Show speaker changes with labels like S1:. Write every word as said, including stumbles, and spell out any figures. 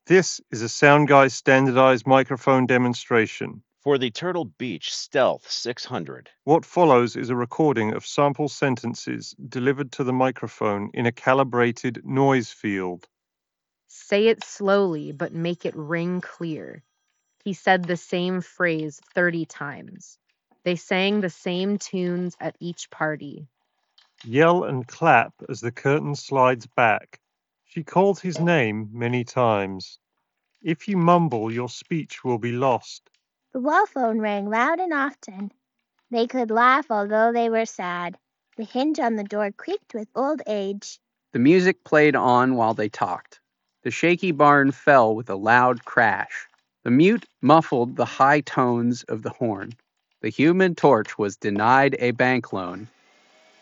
S1: This is a Sound Guy standardized microphone demonstration.
S2: For the Turtle Beach Stealth six hundred.
S1: What follows is a recording of sample sentences delivered to the microphone in a calibrated noise field.
S3: Say it slowly, but make it ring clear. He said the same phrase thirty times. They sang the same tunes at each party.
S1: Yell and clap as the curtain slides back. She called his name many times. If you mumble, your speech will be lost.
S4: The wall phone rang loud and often. They could laugh although they were sad. The hinge on the door creaked with old age.
S5: The music played on while they talked. The shaky barn fell with a loud crash. The mute muffled the high tones of the horn. The Human Torch was denied a bank loan.